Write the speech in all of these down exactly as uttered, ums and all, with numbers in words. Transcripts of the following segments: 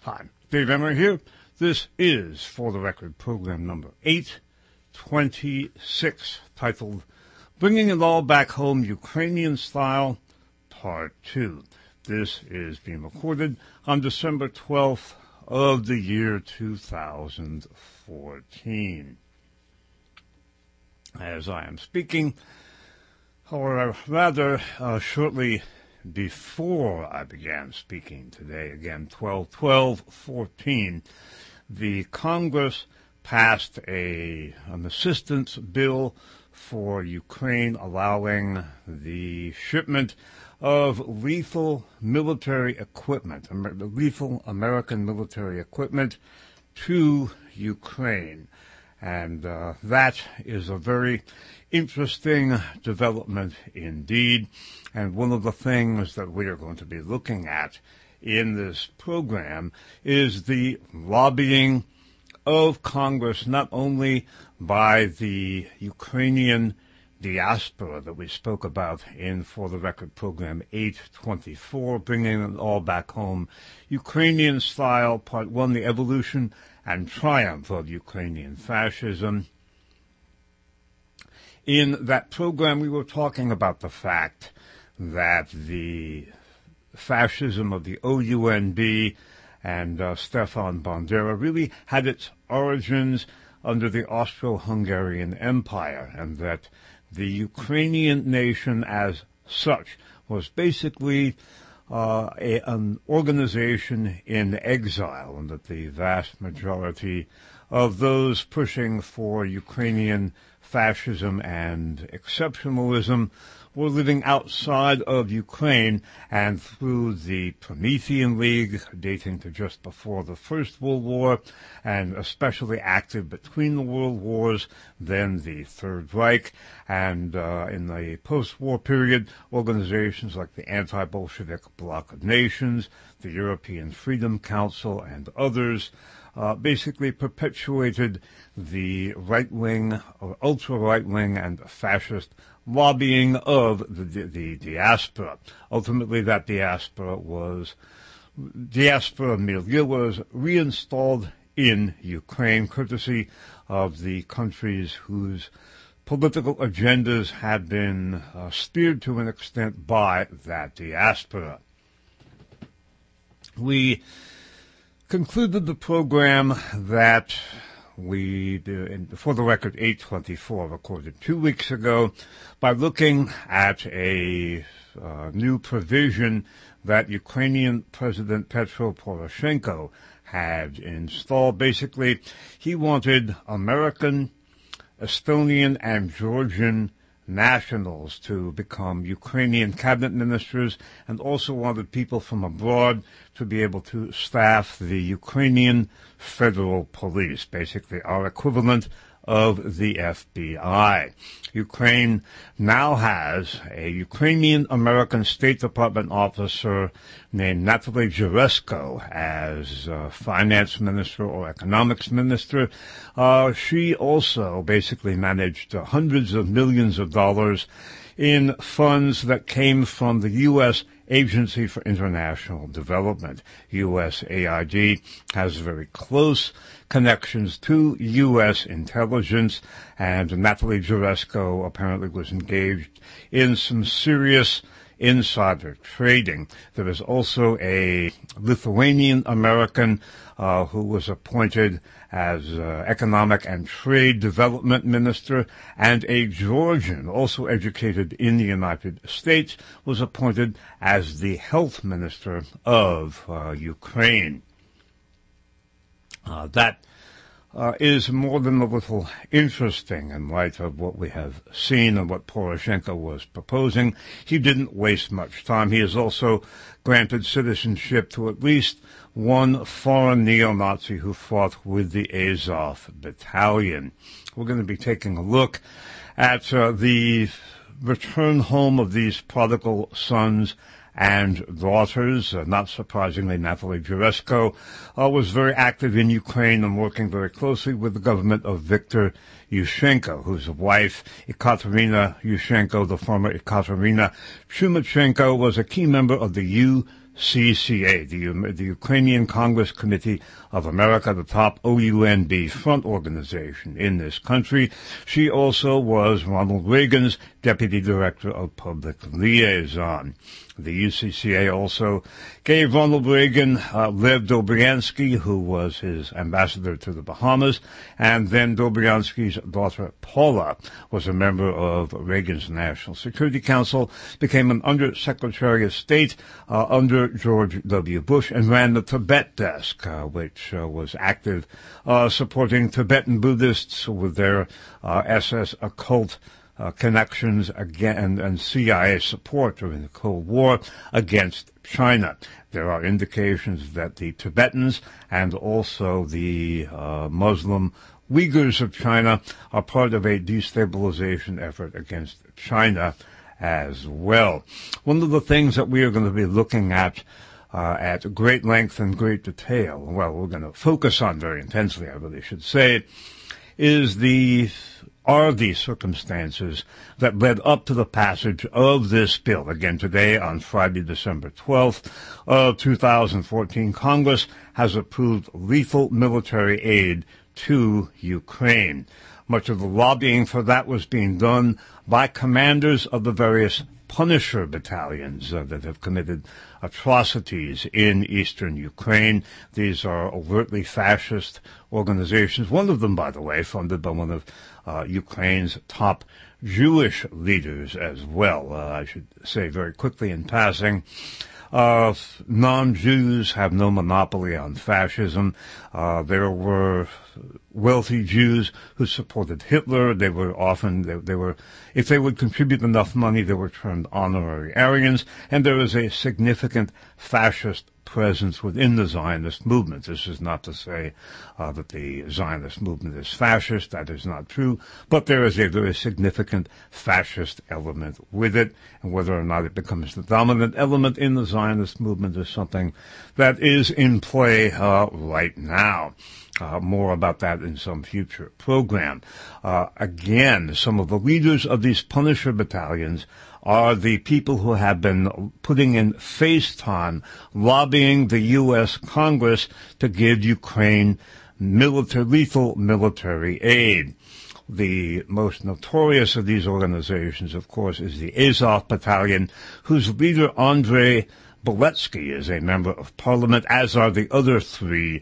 Hi, Dave Emory here. This is For the Record program number eight twenty-six, titled Bringing It All Back Home Ukrainian Style, Part two. This is being recorded on December twelfth of the year two thousand fourteen. As I am speaking, or rather uh, shortly before I began speaking today, again, twelve twelve fourteen, the Congress passed a an assistance bill for Ukraine allowing the shipment of lethal military equipment, lethal American military equipment to Ukraine. And uh, that is a very interesting development indeed. And one of the things that we are going to be looking at in this program is the lobbying of Congress, not only by the Ukrainian diaspora that we spoke about in For the Record program eight twenty-four, Bringing It All Back Home, Ukrainian Style, Part one, The Evolution and Triumph of Ukrainian Fascism. In that program, we were talking about the fact that the fascism of the O U N B and uh, Stefan Bandera really had its origins under the Austro-Hungarian Empire, and that the Ukrainian nation as such was basically uh, a, an organization in exile, and that the vast majority of those pushing for Ukrainian fascism and exceptionalism were living outside of Ukraine, and through the Promethean League, dating to just before the First World War, and especially active between the World Wars, then the Third Reich, and uh, in the post-war period, organizations like the Anti-Bolshevik Bloc of Nations, the European Freedom Council, and others, Uh, basically perpetuated the right-wing, or ultra-right-wing and fascist lobbying of the, the, the diaspora. Ultimately, that diaspora was, diaspora milieu was reinstalled in Ukraine, courtesy of the countries whose political agendas had been uh, steered to an extent by that diaspora. We concluded the program that we, uh, for the record, eight twenty-four, recorded two weeks ago, by looking at a uh, new provision that Ukrainian President Petro Poroshenko had installed. Basically, he wanted American, Estonian, and Georgian nationals to become Ukrainian cabinet ministers, and also wanted people from abroad to be able to staff the Ukrainian Federal Police, basically our equivalent of the F B I. Ukraine now has a Ukrainian-American State Department officer named Natalie Jaresko as uh, finance minister or economics minister. Uh, she also basically managed uh, hundreds of millions of dollars in funds that came from the U S Agency for International Development. U S A I D has very close connections to U S intelligence, and Natalie Jaresko apparently was engaged in some serious insider trading. There is also a Lithuanian-American uh, who was appointed as uh, Economic and Trade Development Minister, and a Georgian, also educated in the United States, was appointed as the Health Minister of uh, Ukraine. Uh, that uh, is more than a little interesting in light of what we have seen and what Poroshenko was proposing. He didn't waste much time. He has also granted citizenship to at least one foreign neo-Nazi who fought with the Azov Battalion. We're going to be taking a look at uh, the return home of these prodigal sons and daughters. Uh, not surprisingly, Natalie Jaresko uh, was very active in Ukraine and working very closely with the government of Viktor Yushchenko, whose wife, Ekaterina Yushchenko, the former Ekaterina Chumachenko, was a key member of the U C C A, the, the Ukrainian Congress Committee of America, the top O U N B front organization in this country. She also was Ronald Reagan's Deputy Director of Public Liaison. The U C C A also gave Ronald Reagan uh, Lev Dobryansky, who was his ambassador to the Bahamas, and then Dobryansky's daughter Paula was a member of Reagan's National Security Council, became an Undersecretary of State uh, under George W. Bush, and ran the Tibet desk, uh, which uh, was active uh, supporting Tibetan Buddhists with their uh, S S occult Uh, connections again and C I A support during the Cold War against China. There are indications that the Tibetans and also the uh, Muslim Uyghurs of China are part of a destabilization effort against China as well. One of the things that we are going to be looking at uh, at great length and great detail, well, we're going to focus on very intensely, I really should say, is the are the circumstances that led up to the passage of this bill. Again, today, on Friday, December twelfth of two thousand fourteen, Congress has approved lethal military aid to Ukraine. Much of the lobbying for that was being done by commanders of the various Punisher battalions uh, that have committed atrocities in eastern Ukraine. These are overtly fascist organizations, one of them, by the way, funded by one of uh, Ukraine's top Jewish leaders as well. Uh, I should say very quickly in passing, Uh, non-Jews have no monopoly on fascism. Uh, there were wealthy Jews who supported Hitler. They were often, they, they were, if they would contribute enough money, they were termed honorary Aryans. And there is a significant fascist presence within the Zionist movement. This is not to say uh, that the Zionist movement is fascist. That is not true. But there is a very significant fascist element with it. And whether or not it becomes the dominant element in the Zionist movement is something that is in play uh, right now. Uh, more about that in some future program. Uh, again, some of the leaders of these Punisher battalions are the people who have been putting in face time, lobbying the U S Congress to give Ukraine military, lethal military aid. The most notorious of these organizations, of course, is the Azov Battalion, whose leader, Andrei Beletsky, is a member of parliament, as are the other three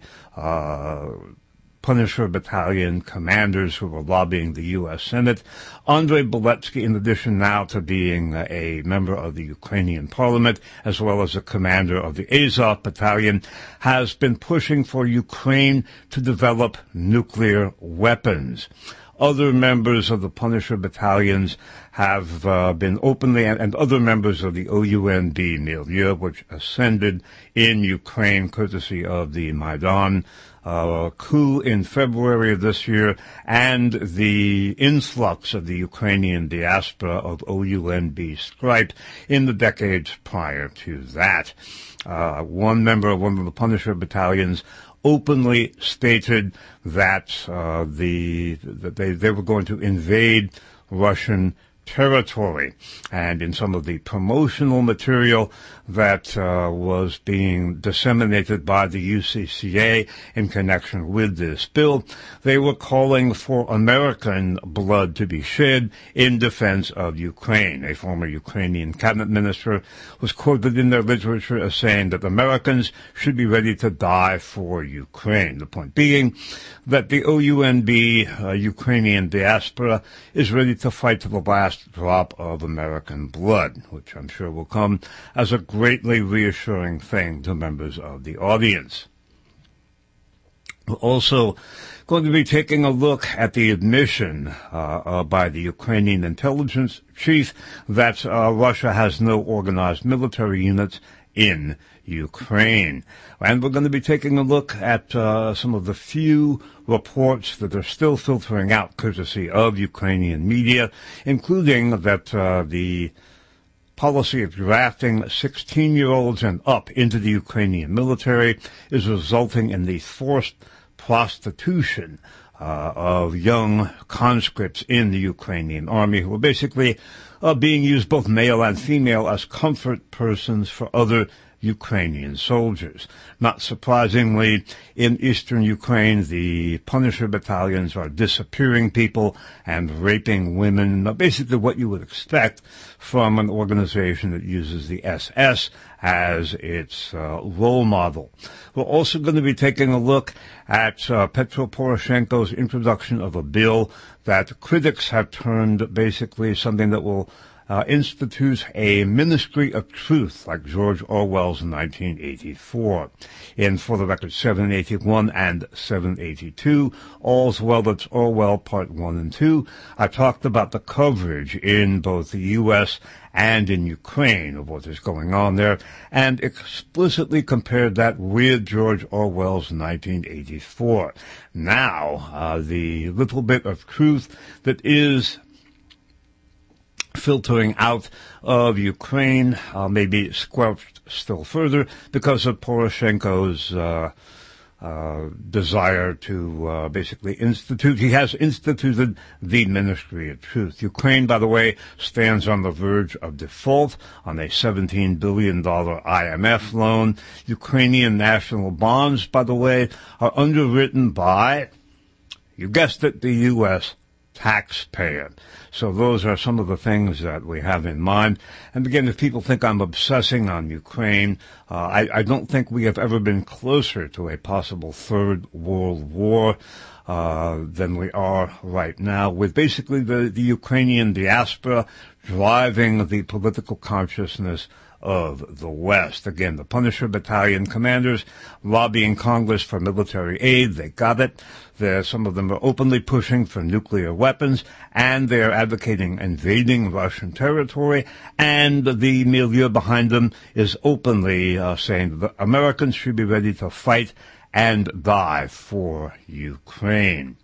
uh Punisher Battalion commanders who were lobbying the U S Senate. Andrei Beletsky, in addition now to being a member of the Ukrainian parliament, as well as a commander of the Azov Battalion, has been pushing for Ukraine to develop nuclear weapons. Other members of the Punisher battalions have uh, been openly, and, and other members of the O U N B milieu, which ascended in Ukraine courtesy of the Maidan uh, coup in February of this year, and the influx of the Ukrainian diaspora of O U N B stripe in the decades prior to that. Uh, one member of one of the Punisher battalions openly stated that uh, the that they they were going to invade Russian territory, and in some of the promotional material that uh, was being disseminated by the U C C A in connection with this bill, they were calling for American blood to be shed in defense of Ukraine. A former Ukrainian cabinet minister was quoted in their literature as saying that Americans should be ready to die for Ukraine. The point being that the O U N B uh, Ukrainian diaspora is ready to fight to the last drop of American blood, which I'm sure will come as a greatly reassuring thing to members of the audience. We're also going to be taking a look at the admission uh, uh, by the Ukrainian intelligence chief that uh, Russia has no organized military units in Ukraine. And we're going to be taking a look at uh, some of the few reports that are still filtering out courtesy of Ukrainian media, including that uh, the policy of drafting sixteen-year-olds and up into the Ukrainian military is resulting in the forced prostitution uh, of young conscripts in the Ukrainian army, who are basically uh, being used, both male and female, as comfort persons for other Ukrainian soldiers. Not surprisingly, in eastern Ukraine, the Punisher battalions are disappearing people and raping women, basically what you would expect from an organization that uses the S S as its uh, role model. We're also going to be taking a look at uh, Petro Poroshenko's introduction of a bill that critics have turned basically something that will Uh, institutes a Ministry of Truth, like George Orwell's nineteen eighty-four. In For the Record seven eighty-one and seven eighty-two, All's Well That's Orwell Part one and two, I talked about the coverage in both the U S and in Ukraine of what is going on there, and explicitly compared that with George Orwell's nineteen eighty-four. Now, uh, the little bit of truth that is filtering out of Ukraine uh, may be squelched still further because of Poroshenko's uh, uh, desire to uh, basically institute. He has instituted the Ministry of Truth. Ukraine, by the way, stands on the verge of default on a seventeen billion dollars I M F loan. Ukrainian national bonds, by the way, are underwritten by, you guessed it, the U S taxpayer. So those are some of the things that we have in mind. And again, if people think I'm obsessing on Ukraine, uh, I, I don't think we have ever been closer to a possible third world war uh, than we are right now, with basically the, the Ukrainian diaspora driving the political consciousness of the West. Again, the Punisher battalion commanders lobbying Congress for military aid. They got it. They're, some of them are openly pushing for nuclear weapons, and they're advocating invading Russian territory, and the milieu behind them is openly uh, saying that Americans should be ready to fight and die for Ukraine.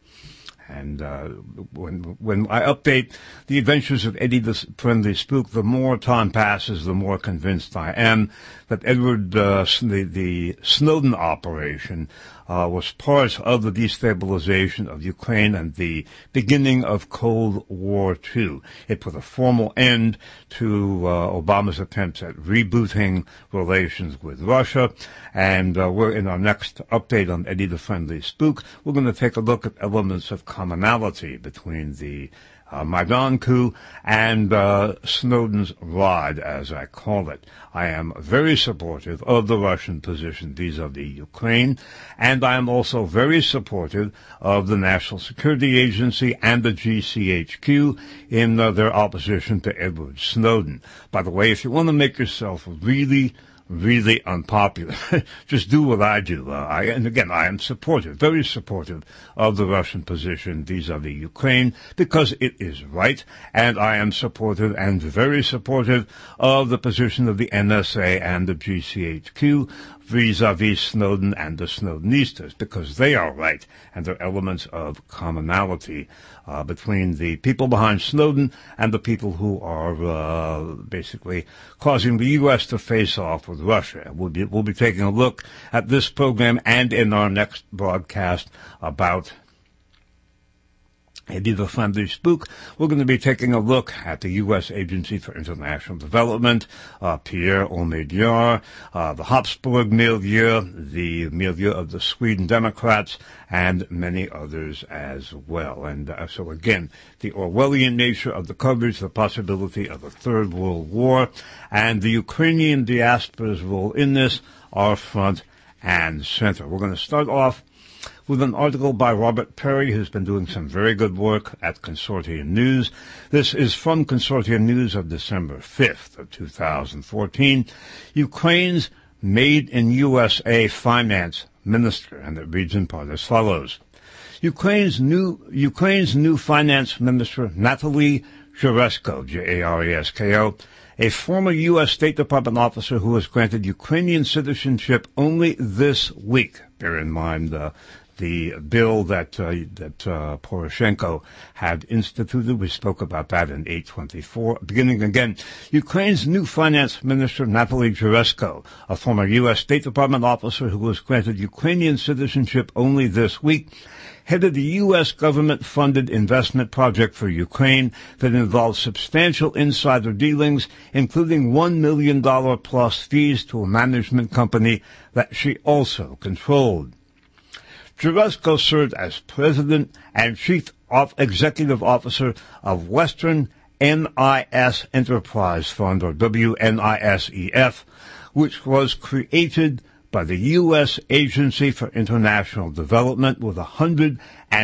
And uh, when when I update the adventures of Eddie the Friendly Spook, the more time passes, the more convinced I am that Edward, uh, the, the Snowden operation, uh, was part of the destabilization of Ukraine and the beginning of Cold War Two. It put a formal end to uh, Obama's attempts at rebooting relations with Russia. And uh, we're in our next update on Eddie the Friendly Spook. We're going to take a look at elements of commonality between the uh, Maidan coup and uh, Snowden's rod, as I call it. I am very supportive of the Russian position vis-a-vis Ukraine, and I am also very supportive of the National Security Agency and the G C H Q in uh, their opposition to Edward Snowden. By the way, if you want to make yourself really really unpopular, just do what I do. Uh, I, and again, I am supportive, very supportive of the Russian position vis-a-vis Ukraine because it is right, and I am supportive and very supportive of the position of the N S A and the G C H Q vis-a-vis Snowden and the Snowdenistas because they are right, and there are elements of commonality uh, between the people behind Snowden and the people who are uh, basically causing the U S to face off with Russia. We'll be, we'll be taking a look at this program and in our next broadcast about Eddie the Friendly Spook. We're going to be taking a look at the U S Agency for International Development, uh, Pierre Omidyar, uh, the Habsburg milieu, the milieu of the Sweden Democrats, and many others as well. And uh, so again, the Orwellian nature of the coverage, the possibility of a third world war, and the Ukrainian diaspora's role in this are front and center. We're going to start off with an article by Robert Perry, who's been doing some very good work at Consortium News. This is from Consortium News of December fifth of two thousand fourteen. Ukraine's Made in U S A Finance Minister, and it reads in part as follows. Ukraine's new, Ukraine's new Finance Minister, Natalie Jaresko, J A R E S K O, a former U S State Department officer who was granted Ukrainian citizenship only this week. Bear in mind, uh, the bill that uh, that uh, Poroshenko had instituted. We spoke about that in eight twenty-four. Beginning again, Ukraine's new finance minister, Natalie Jaresko, a former U S State Department officer who was granted Ukrainian citizenship only this week, headed a U S government-funded investment project for Ukraine that involved substantial insider dealings, including one million dollars plus fees to a management company that she also controlled. Jaresko served as president and chief executive officer of Western N I S Enterprise Fund, or W N I S E F, which was created by the U S Agency for International Development with one hundred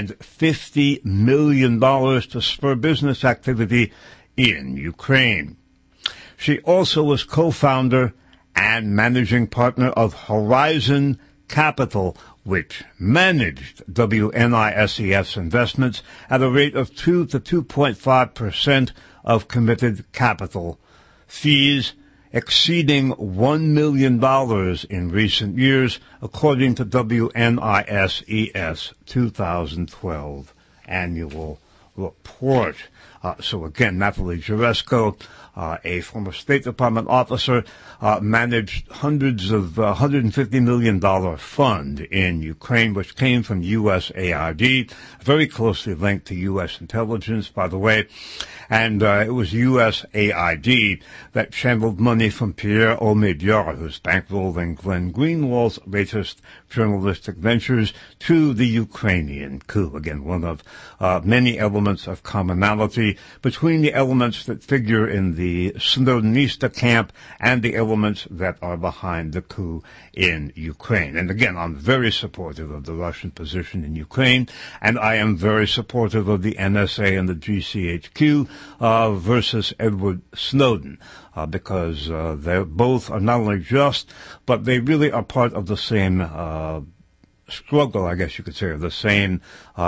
fifty million dollars to spur business activity in Ukraine. She also was co-founder and managing partner of Horizon Capital, which managed W N I S E F's investments at a rate of two to two point five percent of committed capital, fees exceeding one million dollars in recent years, according to W N I S E F's two thousand twelve annual report. Uh, so again, Nathalie Jaresko, uh, a former State Department officer, uh, managed hundreds of uh, one hundred fifty million dollars fund in Ukraine, which came from U S A I D, very closely linked to U S intelligence, by the way. And uh, it was U S A I D that channeled money from Pierre Omidyar, who's bankrolling Glenn Greenwald's latest journalistic ventures, to the Ukrainian coup. Again, one of uh, many elements of commonality between the elements that figure in the Snowdenista camp and the elements that are behind the coup in Ukraine. And again, I'm very supportive of the Russian position in Ukraine, and I am very supportive of the N S A and the G C H Q uh, versus Edward Snowden, uh, because uh, they both are not only just, but they really are part of the same uh, struggle, I guess you could say, or the same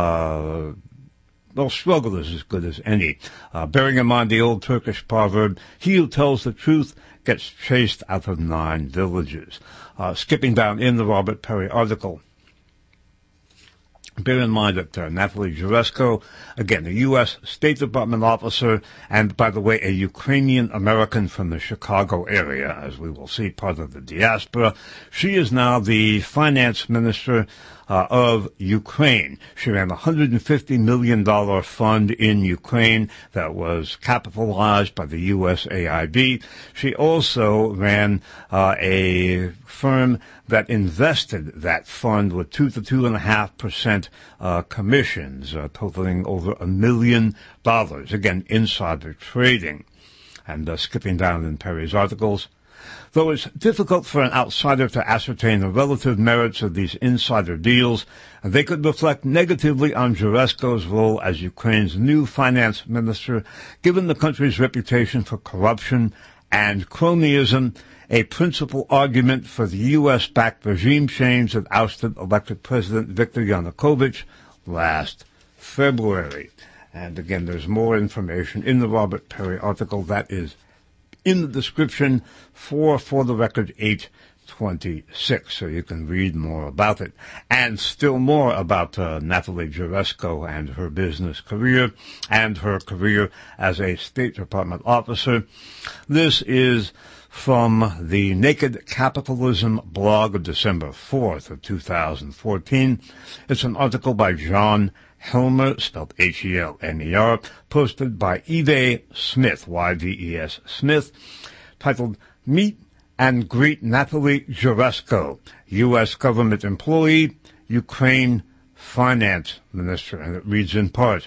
uh Well, struggle is as good as any. Uh, bearing in mind the old Turkish proverb, he who tells the truth gets chased out of nine villages. Uh, skipping down in the Robert Perry article, bear in mind that uh, Nathalie Jaresko, again, a U S State Department officer, and, by the way, a Ukrainian-American from the Chicago area, as we will see, part of the diaspora. She is now the finance minister Uh, of Ukraine. She ran a one hundred fifty million dollars fund in Ukraine that was capitalized by the U S A I D. She also ran uh, a firm that invested that fund with two to two and a half percent uh, commissions, uh, totaling over a million dollars. Again, insider trading. And uh, skipping down in Perry's articles, though it's difficult for an outsider to ascertain the relative merits of these insider deals, they could reflect negatively on Jaresko's role as Ukraine's new finance minister, given the country's reputation for corruption and cronyism, a principal argument for the U S-backed regime change that ousted elected President Viktor Yanukovych last February. And again, there's more information in the Robert Perry article that is in the description for, for the record, eight twenty-six, so you can read more about it. And still more about uh, Nathalie Jaresko and her business career and her career as a State Department officer. This is from the Naked Capitalism blog of December fourth of two thousand fourteen. It's an article by John Helmer, spelled H E L N E R, posted by Eve Smith, Y V E S Smith, titled Meet and Greet Nathalie Jaresko, U S government employee, Ukraine finance minister. And it reads in part,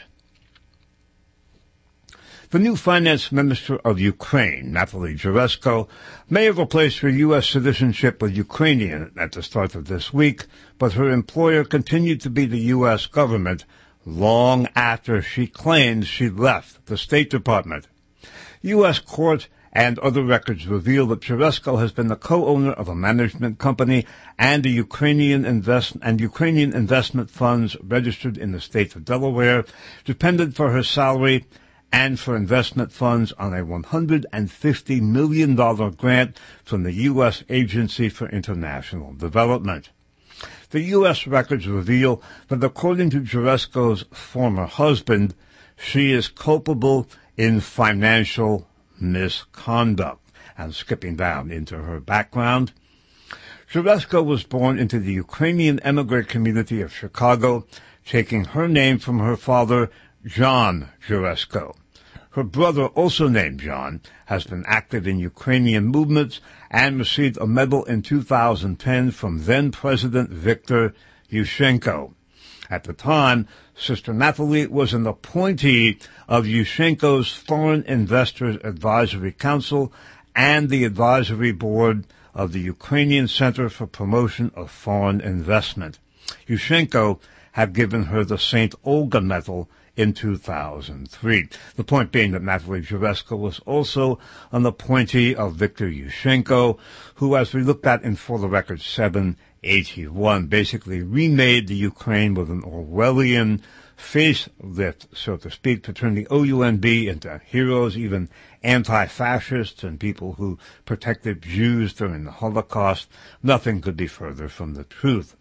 the new finance minister of Ukraine, Nathalie Jaresko, may have replaced her U S citizenship with Ukrainian at the start of this week, but her employer continued to be the U S government long after she claims she left the State Department. U S court and other records reveal that Jaresko has been the co-owner of a management company and a Ukrainian invest and Ukrainian investment funds registered in the state of Delaware, dependent for her salary and for investment funds on a one hundred fifty million dollars grant from the U S Agency for International Development. The U S records reveal that according to Jaresko's former husband, she is culpable in financial misconduct. And skipping down into her background, Juresko was born into the Ukrainian immigrant community of Chicago, taking her name from her father, John Juresko. Her brother, also named John, has been active in Ukrainian movements and received a medal in two thousand ten from then-President Viktor Yushchenko. At the time, Sister Natalie was an appointee of Yushchenko's Foreign Investors Advisory Council and the advisory board of the Ukrainian Center for Promotion of Foreign Investment. Yushchenko had given her the Saint Olga Medal in two thousand three. The point being that Natalie Juresko was also an appointee of Viktor Yushchenko, who, as we looked at in For the Record seven eighty-one, basically remade the Ukraine with an Orwellian facelift, so to speak, to turn the O U N B into heroes, even anti-fascists and people who protected Jews during the Holocaust. Nothing could be further from the truth.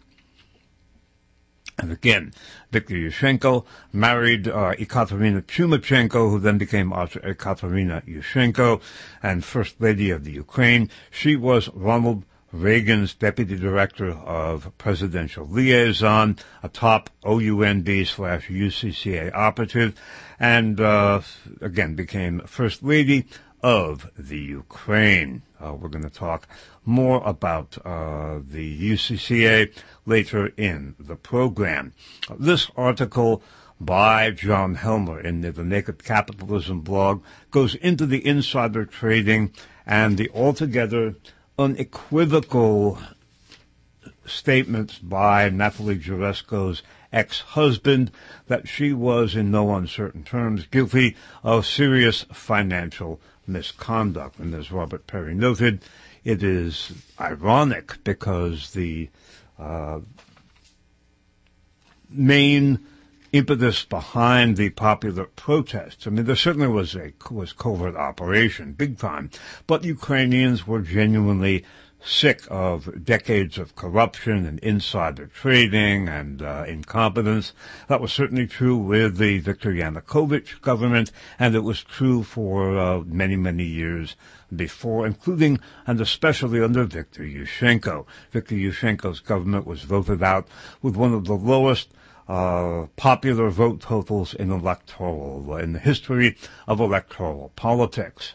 And again, Viktor Yushchenko married uh, Ekaterina Chumachenko, who then became Ekaterina Yushchenko, and First Lady of the Ukraine. She was Ronald Reagan's Deputy Director of Presidential Liaison, a top O U N B slash U C C A operative, and uh, again became First Lady of the Ukraine. Uh, we're going to talk more about uh, the U C C A later in the program. Uh, this article by John Helmer in the, the Naked Capitalism blog goes into the insider trading and the altogether unequivocal statements by Natalie Juresko's ex-husband that she was, in no uncertain terms, guilty of serious financial misconduct. And as Robert Perry noted, it is ironic because the uh, main impetus behind the popular protests, I mean, there certainly was a was covert operation, big time, but Ukrainians were genuinely sick of decades of corruption and insider trading and uh, incompetence. That was certainly true with the Viktor Yanukovych government, and it was true for uh, many, many years before, including and especially under Viktor Yushchenko. Viktor Yushchenko's government was voted out with one of the lowest Uh, popular vote totals in electoral, in the history of electoral politics.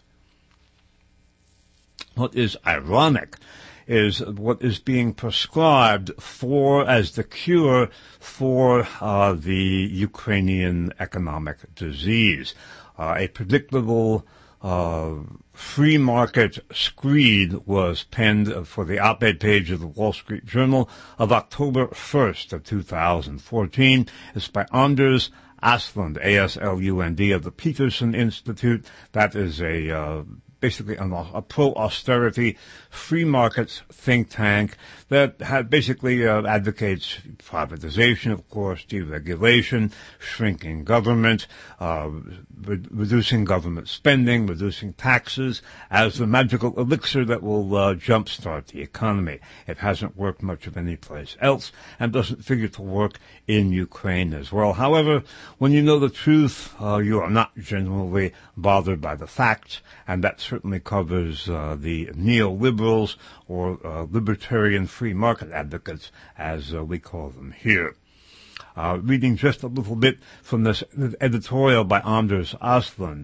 What is ironic is what is being prescribed for as the cure for uh, the Ukrainian economic disease. Uh, a predictable uh, free market screed was penned for the op-ed page of the Wall Street Journal of October first of two thousand fourteen. It's by Anders Aslund, A S L U N D, of the Peterson Institute. That is a uh, basically a, a pro-austerity free markets think tank that had basically uh, advocates privatization, of course, deregulation, shrinking government, uh, re- reducing government spending, reducing taxes as the magical elixir that will uh, jumpstart the economy. It hasn't worked much of any place else and doesn't figure to work in Ukraine as well. However, when you know the truth, uh, you are not generally bothered by the facts, and that certainly covers uh, the neoliberals or uh, libertarian free market advocates, as uh, we call them here. Uh, reading just a little bit from this editorial by Anders Aslund.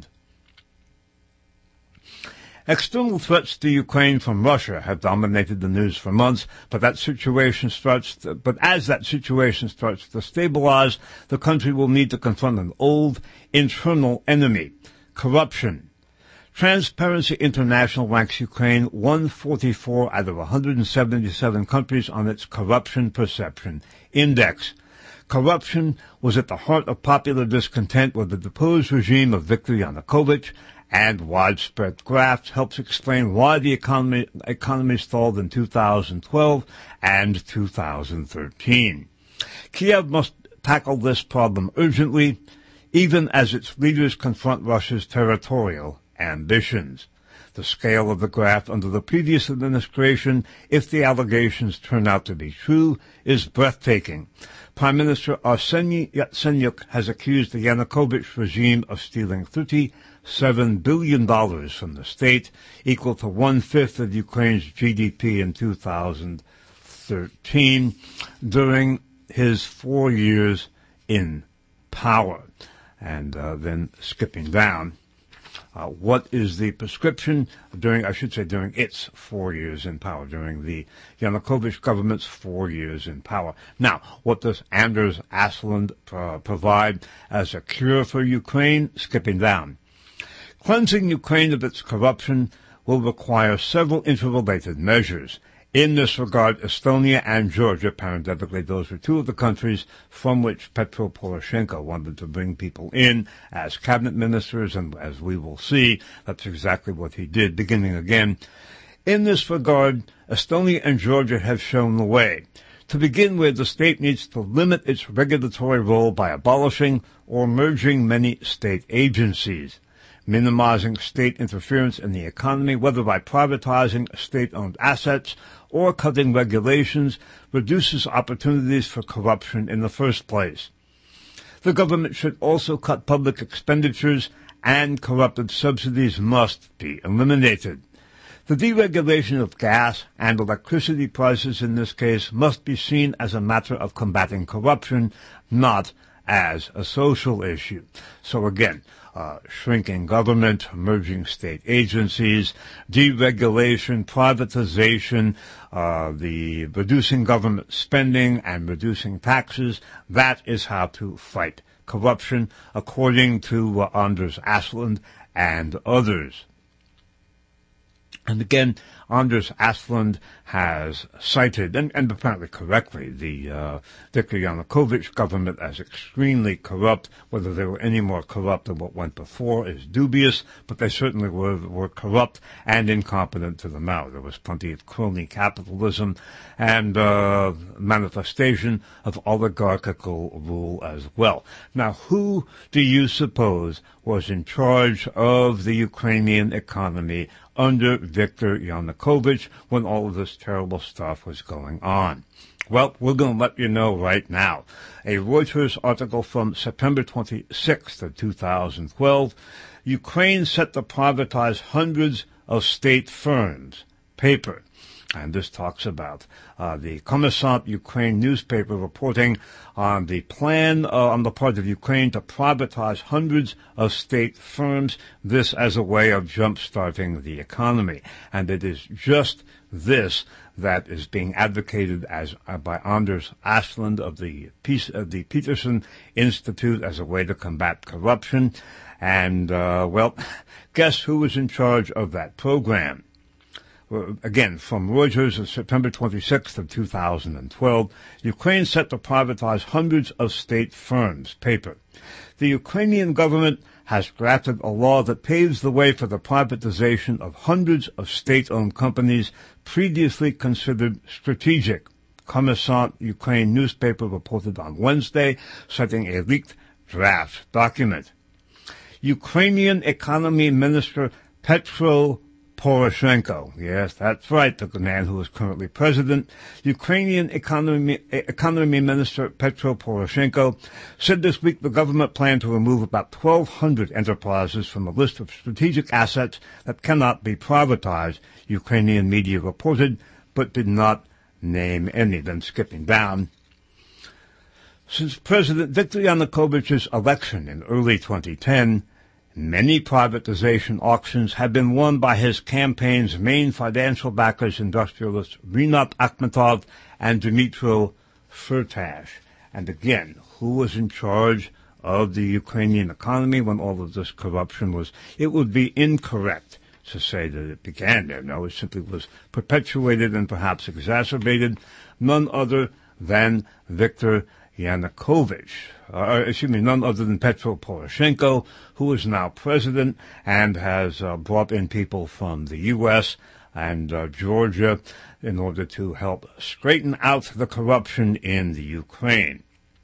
External threats to Ukraine from Russia have dominated the news for months, but that situation starts to, but as that situation starts to stabilize, the country will need to confront an old internal enemy, corruption. Transparency International ranks Ukraine one hundred forty-four out of one hundred seventy-seven countries on its Corruption Perception Index. Corruption was at the heart of popular discontent with the deposed regime of Viktor Yanukovych, and widespread graft helps explain why the economy, economy stalled in two thousand twelve and two thousand thirteen. Kiev must tackle this problem urgently, even as its leaders confront Russia's territorial ambitions. The scale of the graft under the previous administration, if the allegations turn out to be true, is breathtaking. Prime Minister Arseny Yatsenyuk has accused the Yanukovych regime of stealing thirty-seven billion dollars from the state, equal to one-fifth of Ukraine's G D P in two thousand thirteen during his four years in power. And uh, then skipping down, uh, what is the prescription during, I should say, during its four years in power, during the Yanukovych government's four years in power. Now, what does Anders Aslund uh, provide as a cure for Ukraine? Skipping down. Cleansing Ukraine of its corruption will require several interrelated measures. In this regard, Estonia and Georgia, parenthetically, those were two of the countries from which Petro Poroshenko wanted to bring people in as cabinet ministers, and as we will see, that's exactly what he did, beginning again. In this regard, Estonia and Georgia have shown the way. To begin with, the state needs to limit its regulatory role by abolishing or merging many state agencies. Minimizing state interference in the economy, whether by privatizing state-owned assets or cutting regulations, reduces opportunities for corruption in the first place. The government should also cut public expenditures, and corrupted subsidies must be eliminated. The deregulation of gas and electricity prices in this case must be seen as a matter of combating corruption, not as a social issue. So again, Uh, shrinking government, merging state agencies, deregulation, privatization, uh, the reducing government spending and reducing taxes. That is how to fight corruption, according to uh, Anders Aslund and others. And again, Anders Aslund has cited, and, and apparently correctly, the uh, Viktor Yanukovych government as extremely corrupt. Whether they were any more corrupt than what went before is dubious, but they certainly were, were corrupt and incompetent to the mouth. There was plenty of crony capitalism and uh, manifestation of oligarchical rule as well. Now, who do you suppose was in charge of the Ukrainian economy under Viktor Yanukovych when all of this terrible stuff was going on? Well, we're going to let you know right now. A Reuters article from September twenty-sixth of two thousand twelve, Ukraine set to privatize hundreds of state firms. Paper. And this talks about uh, the Kommersant Ukraine newspaper reporting on the plan uh, on the part of Ukraine to privatize hundreds of state firms, this as a way of jump-starting the economy. And it is just this that is being advocated as uh, by Anders Aslund of the, Peace, uh, the Peterson Institute as a way to combat corruption. And, uh, well, guess who was in charge of that program? Again, from Reuters of September twenty-sixth of two thousand twelve, Ukraine set to privatize hundreds of state firms. Paper. The Ukrainian government has drafted a law that paves the way for the privatization of hundreds of state-owned companies previously considered strategic. Kommersant Ukraine newspaper reported on Wednesday, citing a leaked draft document. Ukrainian Economy Minister Petro Poroshenko, yes, that's right, the man who is currently president, Ukrainian Economy, Economy Minister Petro Poroshenko said this week the government planned to remove about twelve hundred enterprises from a list of strategic assets that cannot be privatized, Ukrainian media reported, but did not name any. Then skipping down. Since President Viktor Yanukovych's election in early twenty ten, many privatization auctions have been won by his campaign's main financial backers, industrialists Rinat Akhmetov and Dmytro Firtash. And again, who was in charge of the Ukrainian economy when all of this corruption was? It would be incorrect to say that it began there. No, it simply was perpetuated and perhaps exacerbated. None other than Viktor Yanukovych, uh, excuse me, none other than Petro Poroshenko, who is now president and has uh, brought in people from the U S and uh, Georgia in order to help straighten out the corruption in the Ukraine.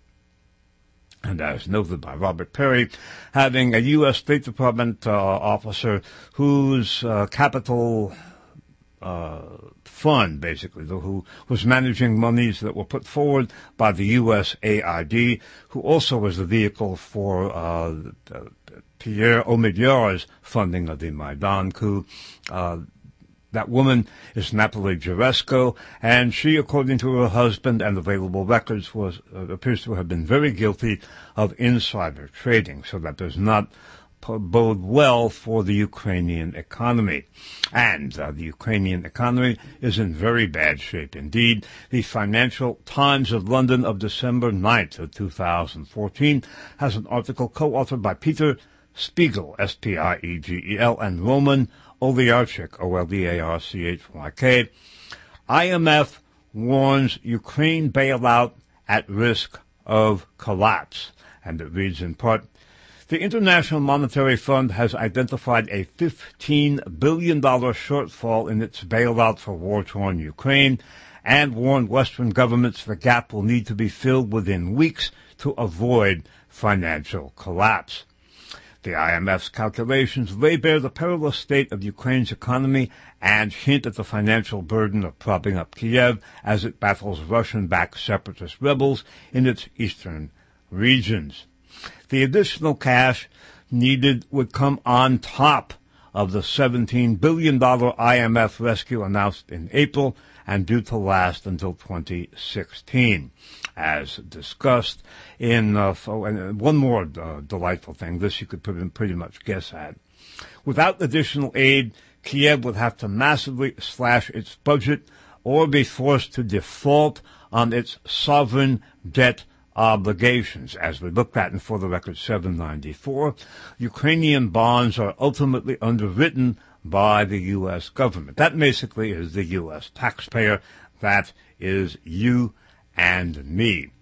And as noted by Robert Perry, having a U S State Department uh, officer whose uh, capital uh fund, basically, who was managing monies that were put forward by the U S A I D, who also was the vehicle for uh, Pierre Omidyar's funding of the Maidan coup. Uh, That woman is Napoli Jaresko, and she, according to her husband and available records, was uh, appears to have been very guilty of insider trading, so that does not bode well for the Ukrainian economy. And uh, the Ukrainian economy is in very bad shape indeed. The Financial Times of London of December ninth of two thousand fourteen has an article co-authored by Peter Spiegel, S P I E G E L, and Roman Oliarczyk, O L D A R C H Y K. I M F warns Ukraine bailout at risk of collapse. And it reads in part, the International Monetary Fund has identified a fifteen billion dollars shortfall in its bailout for war-torn Ukraine and warned Western governments the gap will need to be filled within weeks to avoid financial collapse. The I M F's calculations lay bare the perilous state of Ukraine's economy and hint at the financial burden of propping up Kiev as it battles Russian-backed separatist rebels in its eastern regions. The additional cash needed would come on top of the seventeen billion dollars I M F rescue announced in April and due to last until twenty sixteen. As discussed in, uh, and one more uh, delightful thing, this you could pretty much guess at. Without additional aid, Kiev would have to massively slash its budget or be forced to default on its sovereign debt obligations. As we looked at in For the Record seven ninety-four, Ukrainian bonds are ultimately underwritten by the U S government. That basically is the U S taxpayer. That is you and me.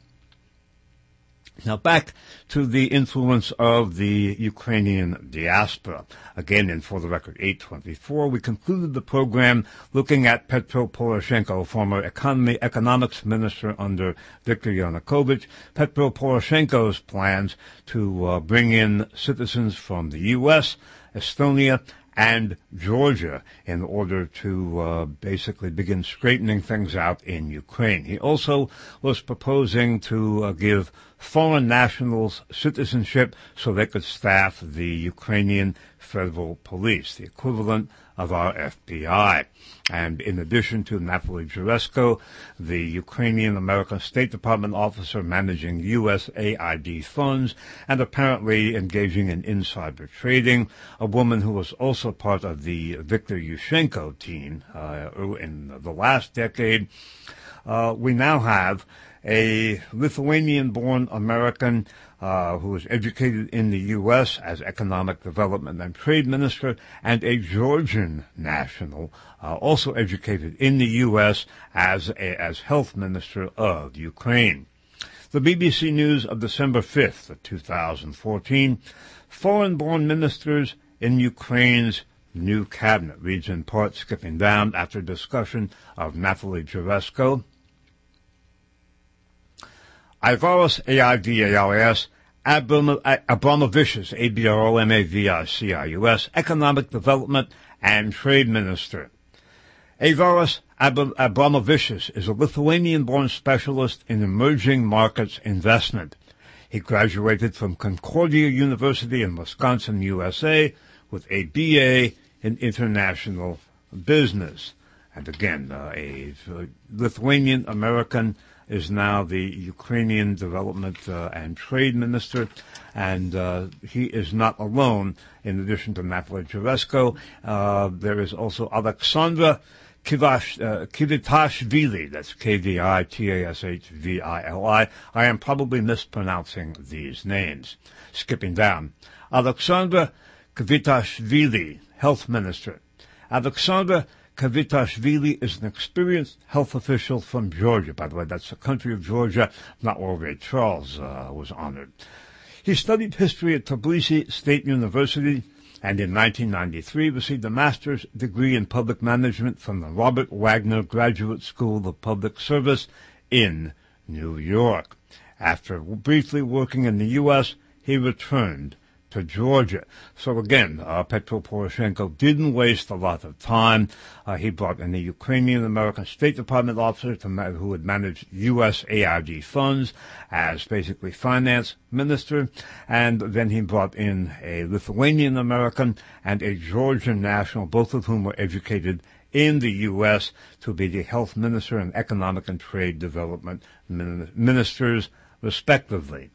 Now back to the influence of the Ukrainian diaspora. Again, in For the Record eight twenty-four, we concluded the program looking at Petro Poroshenko, former economy, economics minister under Viktor Yanukovych. Petro Poroshenko's plans to uh, bring in citizens from the U S, Estonia, and Georgia in order to uh, basically begin straightening things out in Ukraine. He also was proposing to uh, give foreign nationals citizenship so they could staff the Ukrainian Federal Police, the equivalent of our F B I. And in addition to Napoli Jaresko, the Ukrainian-American State Department officer managing U S A I D funds and apparently engaging in insider trading, a woman who was also part of the Viktor Yushchenko team uh, in the last decade, uh, we now have a Lithuanian-born American uh, who was educated in the U S as economic development and trade minister, and a Georgian national uh, also educated in the U S as a, as health minister of Ukraine. The B B C News of December fifth of two thousand fourteen, foreign-born ministers in Ukraine's new cabinet, reads in part, skipping down after discussion of Napoli Jaresko. Aivaros, A I V A R S, Abramovich's, A B R O M A V I C I U S, Economic Development and Trade Minister. Aivaros Abramovich's is a Lithuanian-born specialist in emerging markets investment. He graduated from Concordia University in Wisconsin, U S A, with a B A in International Business. And again, uh, a Lithuanian-American is now the Ukrainian Development uh, and Trade Minister, and uh, he is not alone. In addition to Napoli Jaresko, uh, there is also Alexandra Kivash, uh, Kvitashvili, that's K V I T A S H V I L I. I am probably mispronouncing these names. Skipping down. Alexandra Kvitashvili, Health Minister. Alexandra Kvitashvili is an experienced health official from Georgia. By the way, that's the country of Georgia, not where Ray Charles uh, was honored. He studied history at Tbilisi State University and in nineteen ninety-three received a master's degree in public management from the Robert Wagner Graduate School of Public Service in New York. After briefly working in the U S, he returned to Georgia. So again, uh, Petro Poroshenko didn't waste a lot of time. Uh, he brought in a Ukrainian-American State Department officer to ma- who would manage U S A I D funds as basically finance minister, and then he brought in a Lithuanian-American and a Georgian national, both of whom were educated in the U S to be the health minister and economic and trade development ministers, respectively.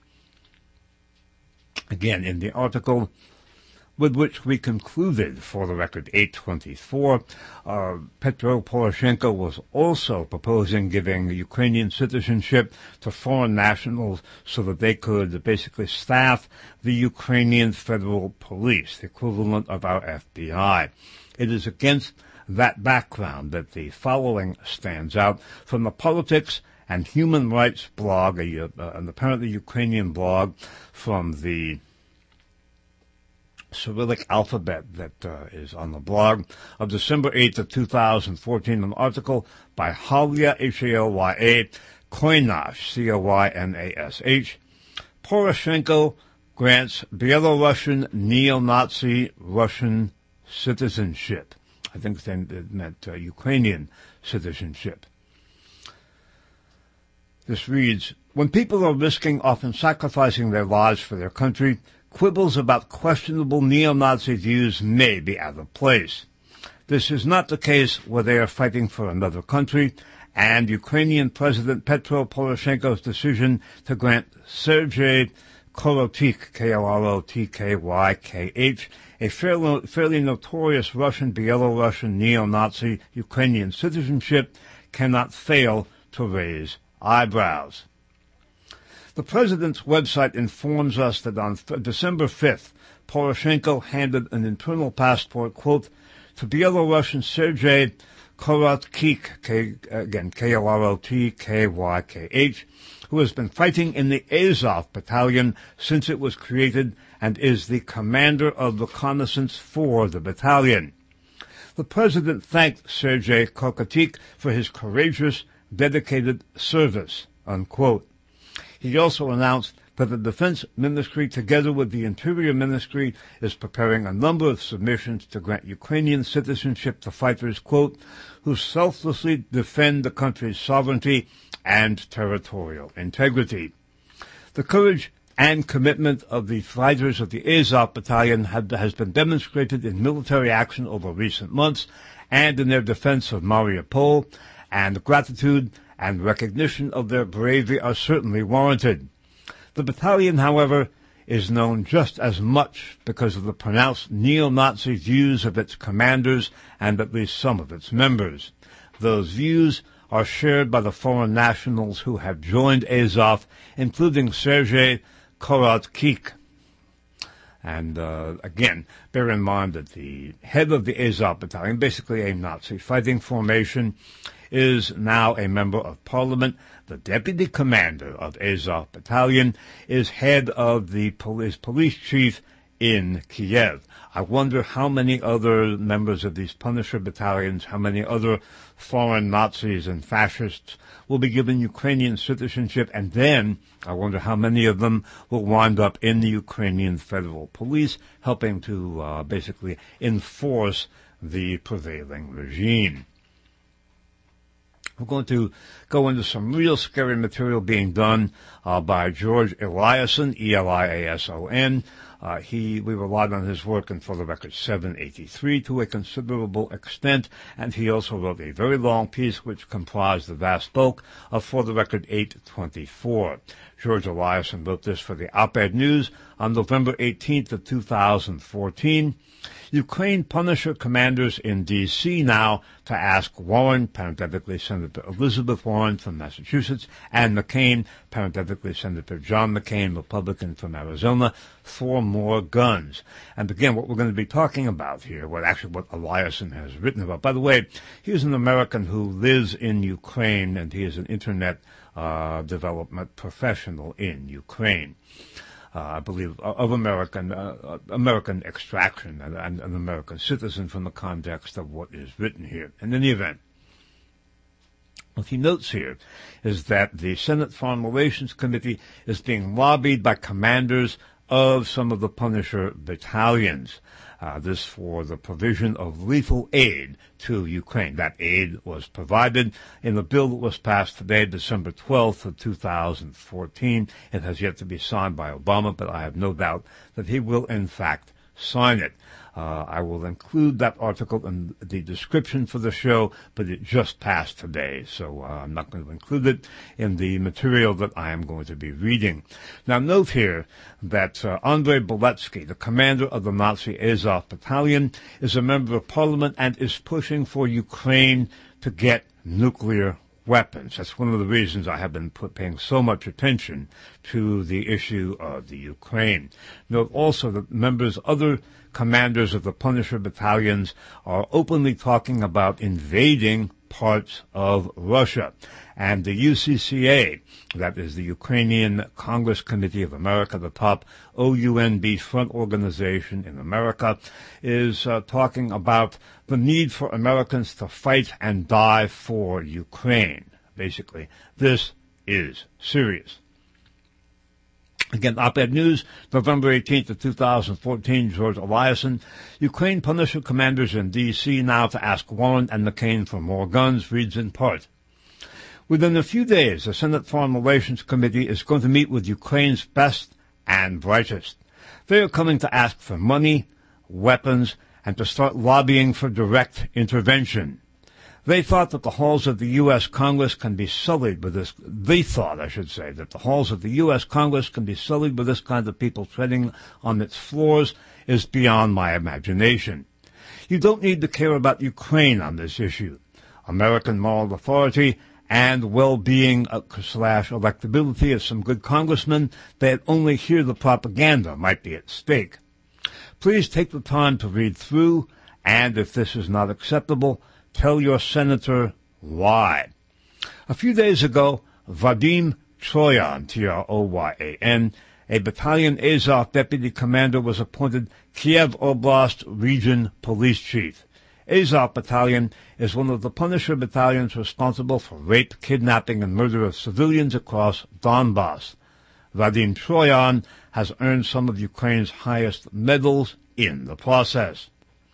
Again, in the article with which we concluded, for the record, eight twenty-four, uh, Petro Poroshenko was also proposing giving Ukrainian citizenship to foreign nationals so that they could basically staff the Ukrainian Federal Police, the equivalent of our F B I. It is against that background that the following stands out from the Politics and Human Rights blog, a, uh, an apparently Ukrainian blog from the Cyrillic alphabet that uh, is on the blog of December eighth of two thousand fourteen, an article by Halya, H A L Y A, Coynash, C O Y N A S H. Poroshenko grants Belarusian neo-Nazi Russian citizenship. I think then it meant uh, Ukrainian citizenship. This reads, when people are risking, often sacrificing their lives for their country, quibbles about questionable neo-Nazi views may be out of place. This is not the case where they are fighting for another country, and Ukrainian President Petro Poroshenko's decision to grant Sergei Korotik, K O R O T K Y K H, a fairly, fairly notorious Russian, Belarusian neo-Nazi Ukrainian citizenship, cannot fail to raise eyebrows. The president's website informs us that on December fifth, Poroshenko handed an internal passport, quote, to Belarusian Sergei Korotkik, K, again, K O R O T K Y K H, who has been fighting in the Azov battalion since it was created and is the commander of reconnaissance for the battalion. The president thanked Sergei Korotkik for his courageous, dedicated service, unquote. He also announced that the Defense Ministry, together with the Interior Ministry, is preparing a number of submissions to grant Ukrainian citizenship to fighters, quote, who selflessly defend the country's sovereignty and territorial integrity. The courage and commitment of the fighters of the Azov Battalion have, has been demonstrated in military action over recent months and in their defense of Mariupol, and gratitude and recognition of their bravery are certainly warranted. The battalion, however, is known just as much because of the pronounced neo-Nazi views of its commanders and at least some of its members. Those views are shared by the foreign nationals who have joined Azov, including Sergei Korotkik. And uh, again, bear in mind that the head of the Azov Battalion, basically a Nazi fighting formation, is now a member of parliament. The deputy commander of Azov Battalion is head of the police, police chief in Kiev. I wonder how many other members of these Punisher battalions, how many other foreign Nazis and fascists will be given Ukrainian citizenship, and then I wonder how many of them will wind up in the Ukrainian Federal Police, helping to uh, basically enforce the prevailing regime. We're going to go into some real scary material being done uh, by George Eliason, E L I A S O N. Uh, he, we relied on his work in For the Record seven eighty-three to a considerable extent, and he also wrote a very long piece which comprised the vast bulk of For the Record eight twenty-four. George Eliason wrote this for the Op-Ed News on November eighteenth of two thousand fourteen. Ukraine Punisher commanders in D C now to ask Warren, parenthetically Senator Elizabeth Warren from Massachusetts, and McCain, parenthetically Senator John McCain, Republican from Arizona, for more guns. And again, what we're going to be talking about here, what actually what Eliason has written about. By the way, he's an American who lives in Ukraine, and he is an internet uh, development professional in Ukraine. Uh, I believe, of American uh, American extraction and, and an American citizen from the context of what is written here. In any event, what he notes here is that the Senate Foreign Relations Committee is being lobbied by commanders of some of the Punisher battalions. Uh, this for the provision of lethal aid to Ukraine. That aid was provided in the bill that was passed today, December twelfth of two thousand fourteen. It has yet to be signed by Obama, but I have no doubt that he will, in fact, sign it. Uh, I will include that article in the description for the show, but it just passed today, so uh, I'm not going to include it in the material that I am going to be reading. Now, note here that uh, Andrei Beletsky, the commander of the Nazi Azov Battalion, is a member of parliament and is pushing for Ukraine to get nuclear weapons. That's one of the reasons I have been put, paying so much attention to the issue of the Ukraine. Note also that members, other commanders of the Punisher battalions are openly talking about invading parts of Russia. And the U C C A, that is the Ukrainian Congress Committee of America, the top O U N B front organization in America, is uh, talking about the need for Americans to fight and die for Ukraine. Basically, this is serious. Again, Op-Ed News, November eighteenth of two thousand fourteen, George Eliason. Ukraine Punisher commanders in D C now to ask Warren and McCain for more guns, reads in part. Within a few days, the Senate Foreign Relations Committee is going to meet with Ukraine's best and brightest. They are coming to ask for money, weapons, and to start lobbying for direct intervention. They thought that the halls of the U S Congress can be sullied with this, they thought, I should say, that the halls of the U S Congress can be sullied with this kind of people treading on its floors is beyond my imagination. You don't need to care about Ukraine on this issue. American moral authority and well-being uh, slash electability of some good congressmen that only hear the propaganda might be at stake. Please take the time to read through, and if this is not acceptable, tell your senator why. A few days ago, Vadim Troyan, T R O Y A N, a battalion Azov deputy commander, was appointed Kiev Oblast Region Police Chief. Azov Battalion is one of the Punisher battalions responsible for rape, kidnapping, and murder of civilians across Donbass. Vadim Troyan has earned some of Ukraine's highest medals in the process.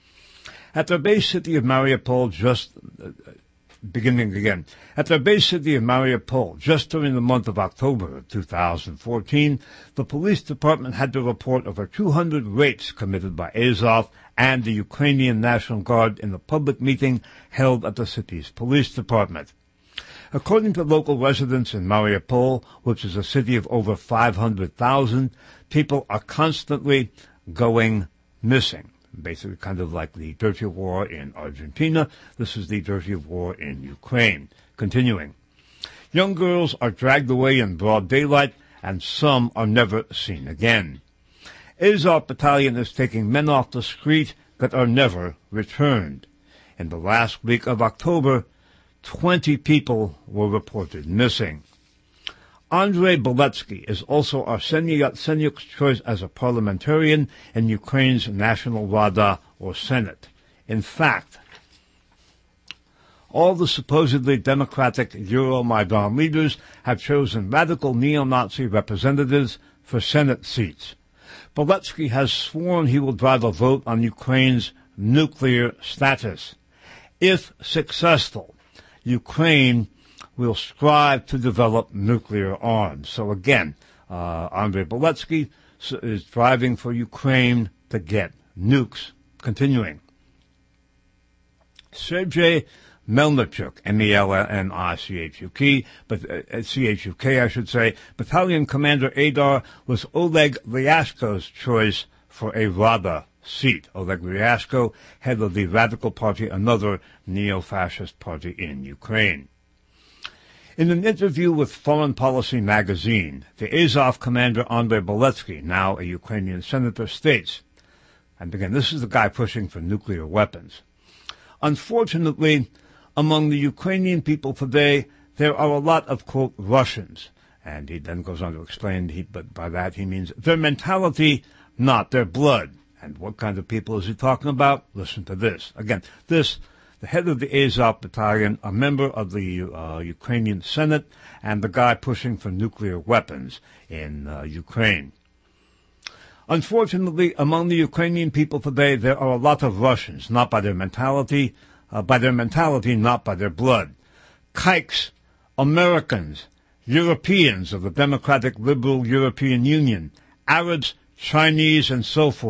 At their base city of Mariupol, just uh, beginning again, at their base city of Mariupol, just during the month of October of two thousand fourteen, the police department had to report over two hundred rapes committed by Azov and the Ukrainian National Guard in the public meeting held at the city's police department. According to local residents in Mariupol, which is a city of over five hundred thousand, people are constantly going missing. Basically kind of like the dirty war in Argentina. This is the dirty war in Ukraine. Continuing. Young girls are dragged away in broad daylight, and some are never seen again. Azov Battalion is taking men off the street that are never returned. In the last week of October, twenty people were reported missing. Andrei Beletsky is also Arseniy Yatsenyuk's choice as a parliamentarian in Ukraine's National Rada, or Senate. In fact, all the supposedly democratic Euromaidan leaders have chosen radical neo-Nazi representatives for Senate seats. Beletsky has sworn he will drive a vote on Ukraine's nuclear status. If successful, Ukraine will strive to develop nuclear arms. So again, uh, Andrei Beletsky is driving for Ukraine to get nukes. Continuing. Sergei Melnichuk, M E L N I C H U K, but uh, C H U K, I should say, Battalion Commander Adar, was Oleg Ryashko's choice for a Rada seat. Oleg Ryashko, head of the Radical Party, another neo-fascist party in Ukraine. In an interview with Foreign Policy magazine, the Azov commander Andrei Beletsky, now a Ukrainian senator, states, and again, this is the guy pushing for nuclear weapons, unfortunately, among the Ukrainian people today, there are a lot of, quote, Russians. And he then goes on to explain, he, but by that he means their mentality, not their blood. And what kind of people is he talking about? Listen to this. Again, this, the head of the Azov Battalion, a member of the uh, Ukrainian Senate, and the guy pushing for nuclear weapons in uh, Ukraine. Unfortunately, among the Ukrainian people today, there are a lot of Russians, not by their mentality, uh, by their mentality, not by their blood. Kikes, Americans, Europeans of the Democratic Liberal European Union, Arabs, Chinese, and so forth.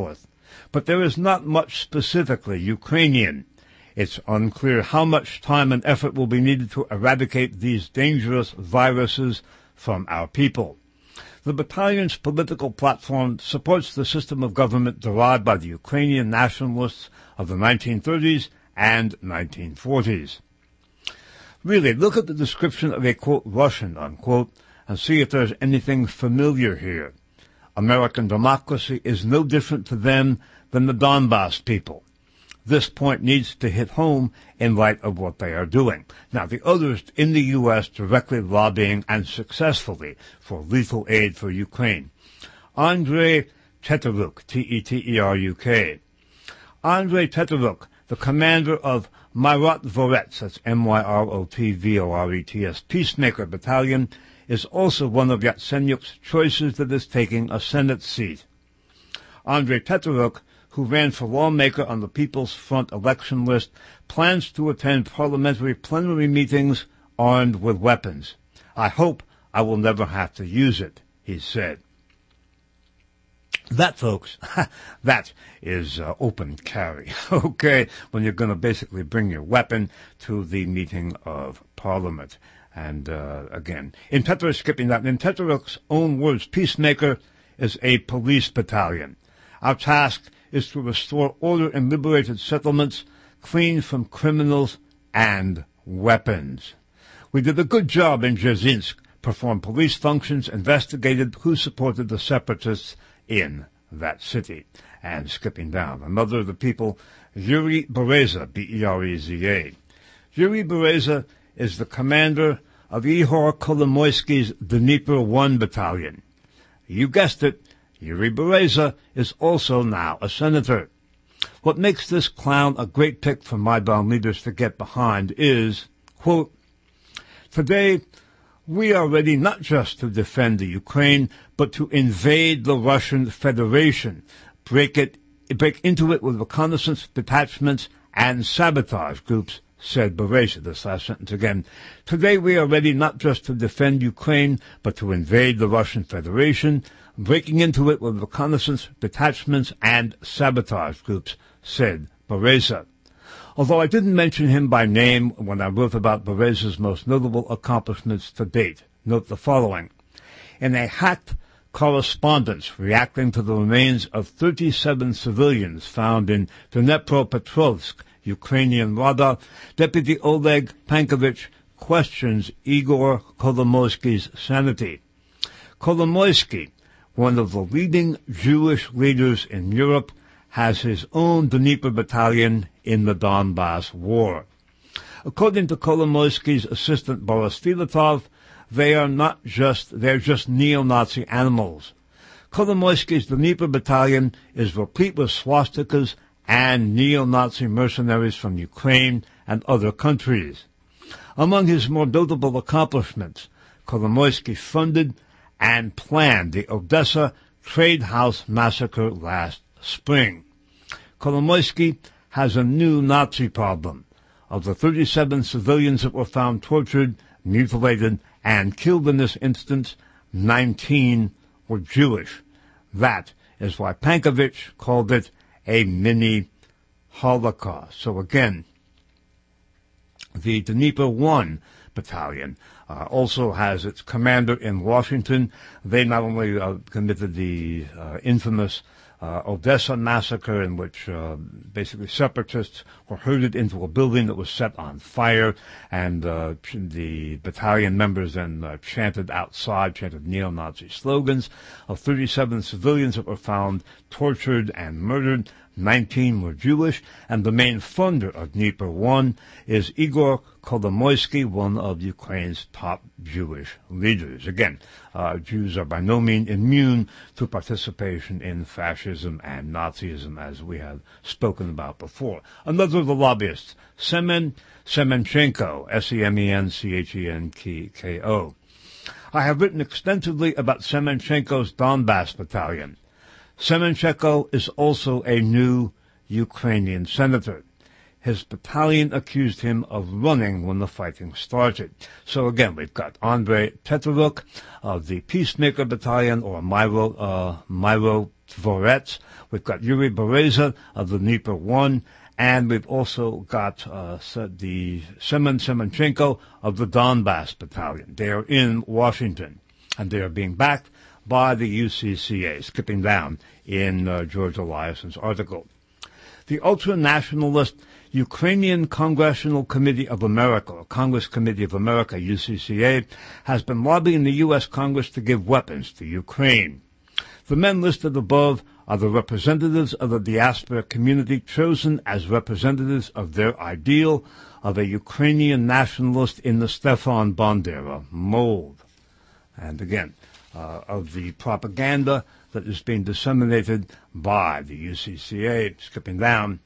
But there is not much specifically Ukrainian. It's unclear how much time and effort will be needed to eradicate these dangerous viruses from our people. The battalion's political platform supports the system of government derived by the Ukrainian nationalists of the nineteen thirties and nineteen forties. Really, look at the description of a, quote, Russian, unquote, and see if there's anything familiar here. American democracy is no different to them than the Donbass people. This point needs to hit home in light of what they are doing. Now, the others in the U S directly lobbying and successfully for lethal aid for Ukraine. Andrei Teteruk, T E T E R U K. Andrei Teteruk, the commander of Myrot Vorets, that's M Y R O T V O R E T S, Peacemaker Battalion, is also one of Yatsenyuk's choices that is taking a Senate seat. Andrei Teteruk, who ran for lawmaker on the People's Front election list, plans to attend parliamentary plenary meetings armed with weapons. I hope I will never have to use it, he said. That, folks, that is uh, open carry, okay, when you're going to basically bring your weapon to the meeting of Parliament. And, uh, again, in Teteruk, skipping that, in Teteruk's own words, Peacemaker is a police battalion. Our task is to restore order in liberated settlements, clean from criminals and weapons. We did a good job in Dzerzhinsk, performed police functions, investigated who supported the separatists in that city. And skipping down, another of the people, Yuri Bereza, B E R E Z A. Yuri Bereza is the commander of Ihor Kolomoisky's Dnipro one battalion. You guessed it, Yuri Bereza is also now a senator. What makes this clown a great pick for Maidan leaders to get behind is, quote, today we are ready not just to defend the Ukraine, but to invade the Russian Federation, break it, break into it with reconnaissance detachments and sabotage groups, said Bereza. This last sentence again. Today we are ready not just to defend Ukraine, but to invade the Russian Federation, breaking into it with reconnaissance detachments and sabotage groups, said Bereza. Although I didn't mention him by name when I wrote about Bereza's most notable accomplishments to date, note the following. In a hacked correspondence reacting to the remains of thirty-seven civilians found in Dnepropetrovsk, Ukrainian Rada, Deputy Oleg Pankovich questions Igor Kolomoisky's sanity. Kolomoisky, one of the leading Jewish leaders in Europe, has his own Dnipro battalion in the Donbass War. According to Kolomoisky's assistant Boris Filatov, they are not just, they're just neo-Nazi animals. Kolomoisky's Dnipro battalion is replete with swastikas and neo-Nazi mercenaries from Ukraine and other countries. Among his more notable accomplishments, Kolomoisky funded and planned the Odessa Trade House massacre last spring. Kolomoisky has a new Nazi problem. Of the thirty-seven civilians that were found tortured, mutilated, and killed in this instance, nineteen were Jewish. That is why Pankovich called it a mini Holocaust. So again, the Dnipro one battalion uh, also has its commander in Washington. They not only uh, committed the uh, infamous uh, Odessa massacre, in which uh, basically separatists were herded into a building that was set on fire, and uh, the battalion members then uh, chanted outside, chanted neo-Nazi slogans. Of thirty-seven civilians that were found tortured and murdered, nineteen were Jewish, and the main funder of Dnipro one is Igor Kolomoisky, one of Ukraine's top Jewish leaders. Again, uh, Jews are by no means immune to participation in fascism and Nazism, as we have spoken about before. Another of the lobbyists, Semen Semenchenko, S E M E N C H E N K O. I have written extensively about Semenchenko's Donbass battalion. Semenchenko is also a new Ukrainian senator. His battalion accused him of running when the fighting started. So again, we've got Andrei Teteruk of the Peacemaker Battalion, or Myro, uh, Myro Tvorets. We've got Yuri Bereza of the Dnieper one, and we've also got uh, the Semyon Semenchenko of the Donbass Battalion. They are in Washington, and they are being backed by the U C C A, skipping down in uh, George Eliason's article. The ultra-nationalist Ukrainian Congressional Committee of America, or Congress Committee of America, U C C A, has been lobbying the U S Congress to give weapons to Ukraine. The men listed above are the representatives of the diaspora community chosen as representatives of their ideal of a Ukrainian nationalist in the Stefan Bandera mold. And again, uh, of the propaganda that is being disseminated by the U C C A, skipping down.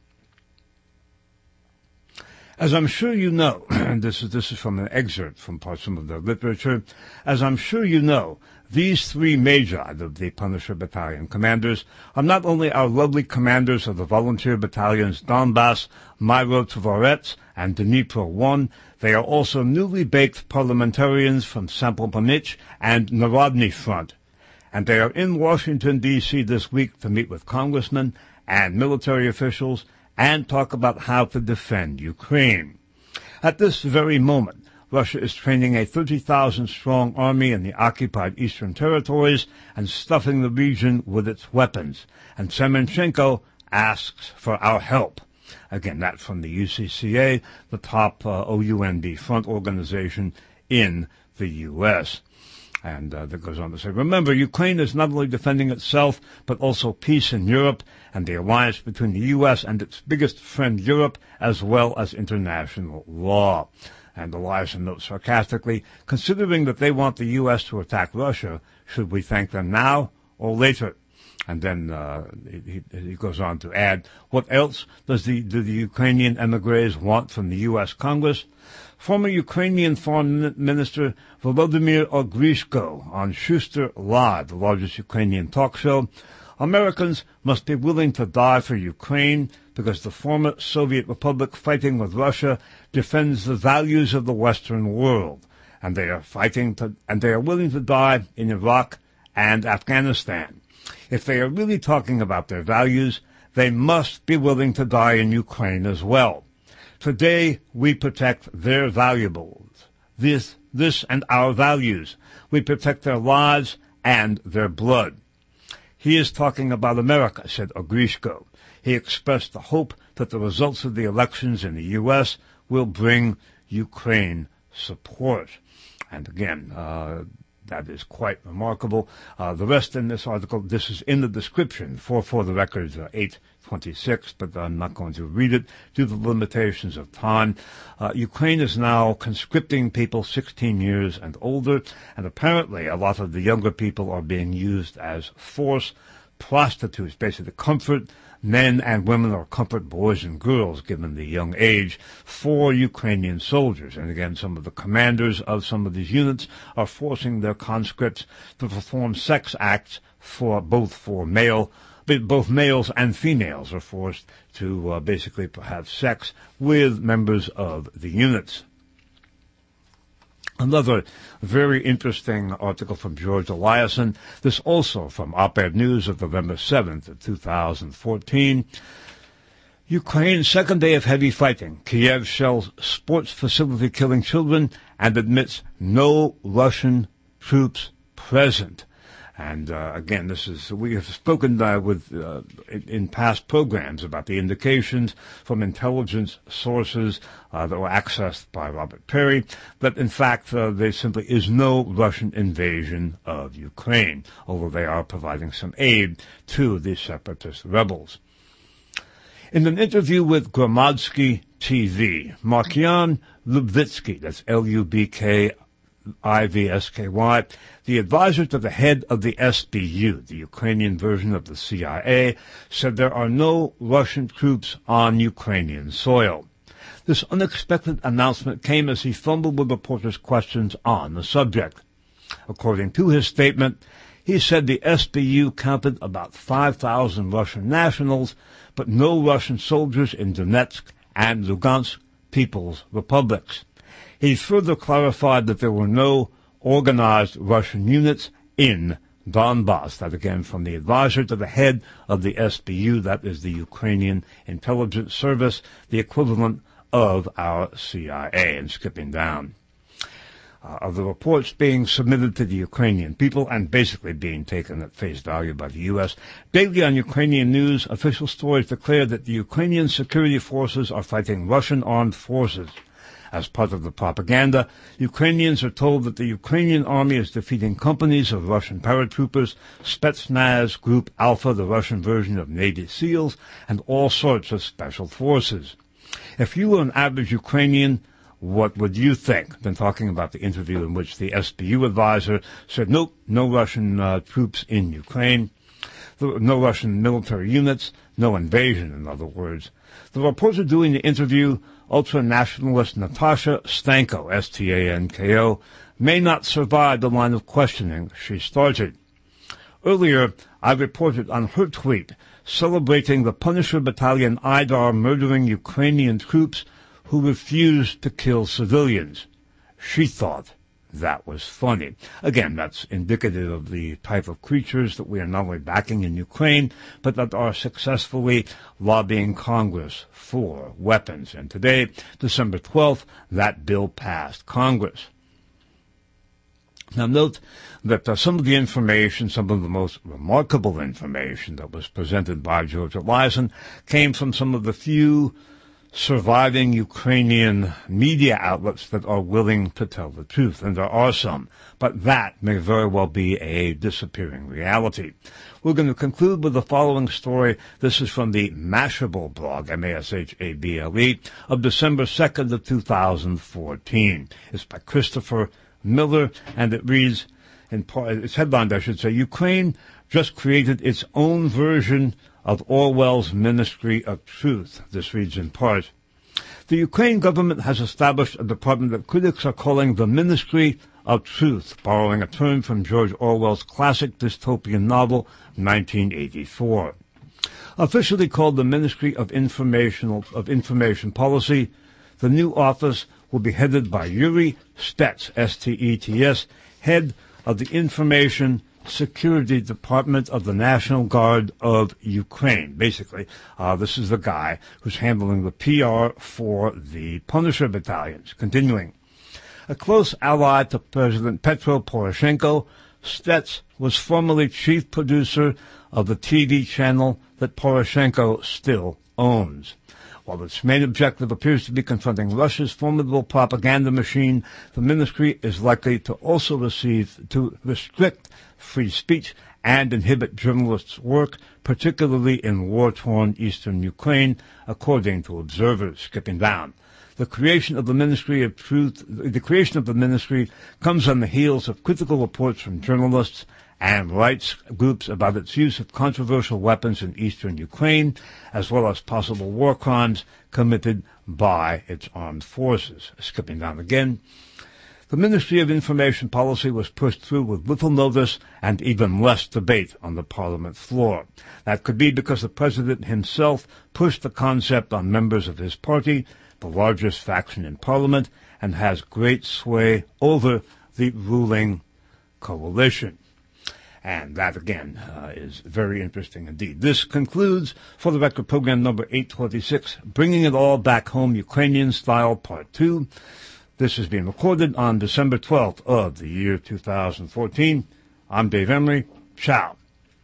As I'm sure you know, and this is, this is from an excerpt from some of the literature, as I'm sure you know, these three Magi, the, the Punisher Battalion commanders, are not only our lovely commanders of the volunteer battalions Donbass, Myro Tvorets, and Dnipro one, they are also newly baked parliamentarians from Sampoponich and Narodny Front. And they are in Washington, D C this week to meet with congressmen and military officials and talk about how to defend Ukraine. At this very moment, Russia is training a thirty thousand strong army in the occupied eastern territories and stuffing the region with its weapons. And Semenchenko asks for our help. Again, that from the U C C A, the top uh, O U N B front organization in the U S And uh, that goes on to say, remember, Ukraine is not only defending itself, but also peace in Europe and the alliance between the U S and its biggest friend Europe, as well as international law. And Eliason notes sarcastically, considering that they want the U S to attack Russia, should we thank them now or later? And then uh, he, he goes on to add, what else does the, do the Ukrainian emigres want from the U S Congress? Former Ukrainian Foreign Minister Volodymyr Ogrishko on Schuster Live, the largest Ukrainian talk show, Americans must be willing to die for Ukraine because the former Soviet Republic fighting with Russia defends the values of the Western world, and they are fighting to, and they are willing to die in Iraq and Afghanistan. If they are really talking about their values, they must be willing to die in Ukraine as well. Today, we protect their valuables, this, this and our values. We protect their lives and their blood. He is talking about America, said Ogrishko. He expressed the hope that the results of the elections in the U S will bring Ukraine support. And again, uh, that is quite remarkable. Uh, the rest in this article, this is in the description for, for the records, uh, eight twenty-six, but I'm not going to read it due to the limitations of time. Uh, Ukraine is now conscripting people sixteen years and older, and apparently a lot of the younger people are being used as force prostitutes, basically comfort men and women, or comfort boys and girls, given the young age, for Ukrainian soldiers. And again, some of the commanders of some of these units are forcing their conscripts to perform sex acts for both for male, both males and females are forced to uh, basically have sex with members of the units. Another very interesting article from George Eliason, this also from Op-Ed News of November seventh of two thousand fourteen. Ukraine's second day of heavy fighting. Kiev shells sports facility killing children and admits no Russian troops present. And uh, again, this is we have spoken uh, with uh, in, in past programs about the indications from intelligence sources uh, that were accessed by Robert Perry that, in fact, uh, there simply is no Russian invasion of Ukraine, although they are providing some aid to the separatist rebels. In an interview with Gromadzki T V, Markian Lubvitsky, that's L U B K I V S K Y, the advisor to the head of the S B U, the Ukrainian version of the C I A, said there are no Russian troops on Ukrainian soil. This unexpected announcement came as he fumbled with reporters' questions on the subject. According to his statement, he said the S B U counted about five thousand Russian nationals, but no Russian soldiers in Donetsk and Lugansk People's Republics. He further clarified that there were no organized Russian units in Donbass. That again from the advisor to the head of the S B U, that is the Ukrainian Intelligence Service, the equivalent of our C I A. And skipping down. Uh, of the reports being submitted to the Ukrainian people and basically being taken at face value by the U S. Daily on Ukrainian news, official stories declare that the Ukrainian security forces are fighting Russian armed forces. As part of the propaganda, Ukrainians are told that the Ukrainian army is defeating companies of Russian paratroopers, Spetsnaz, Group Alpha, the Russian version of Navy SEALs, and all sorts of special forces. If you were an average Ukrainian, what would you think? Been talking about the interview in which the S B U advisor said, nope, no Russian uh, troops in Ukraine, no Russian military units, no invasion, in other words. The reporter doing the interview, ultra-nationalist Natasha Stanko, S T A N K O, may not survive the line of questioning she started. Earlier, I reported on her tweet celebrating the Punisher Battalion Aidar murdering Ukrainian troops who refused to kill civilians. She thought that was funny. Again, that's indicative of the type of creatures that we are not only backing in Ukraine, but that are successfully lobbying Congress for weapons. And today, December twelfth, that bill passed Congress. Now note that uh, some of the information, some of the most remarkable information that was presented by George Eliason came from some of the few surviving Ukrainian media outlets that are willing to tell the truth, and there are some, but that may very well be a disappearing reality. We're going to conclude with the following story. This is from the Mashable blog, M A S H A B L E, of December second of two thousand fourteen. It's by Christopher Miller, and it reads, in part, it's headlined, I should say, Ukraine just created its own version of Orwell's Ministry of Truth. This reads in part, the Ukraine government has established a department that critics are calling the Ministry of Truth, borrowing a term from George Orwell's classic dystopian novel, nineteen eighty-four. Officially called the Ministry of Informational, of Information Policy, the new office will be headed by Yuri Stets, S T E T S, head of the Information Security Department of the National Guard of Ukraine. Basically, uh, this is the guy who's handling the P R for the Punisher battalions. Continuing, a close ally to President Petro Poroshenko, Stets was formerly chief producer of the T V channel that Poroshenko still owns. While its main objective appears to be confronting Russia's formidable propaganda machine, the ministry is likely to also receive to restrict free speech and inhibit journalists' work, particularly in war-torn eastern Ukraine, according to observers. Skipping down. The creation of the Ministry of Truth, the creation of the ministry comes on the heels of critical reports from journalists and rights groups about its use of controversial weapons in eastern Ukraine, as well as possible war crimes committed by its armed forces. Skipping down again. The Ministry of Information Policy was pushed through with little notice and even less debate on the Parliament floor. That could be because the President himself pushed the concept on members of his party, the largest faction in Parliament, and has great sway over the ruling coalition. And that, again, uh, is very interesting indeed. This concludes, for the record, program number eight twenty-six, Bringing It All Back Home Ukrainian Style, Part two. This is being recorded on December twelfth of the year two thousand fourteen. I'm Dave Emery. Ciao.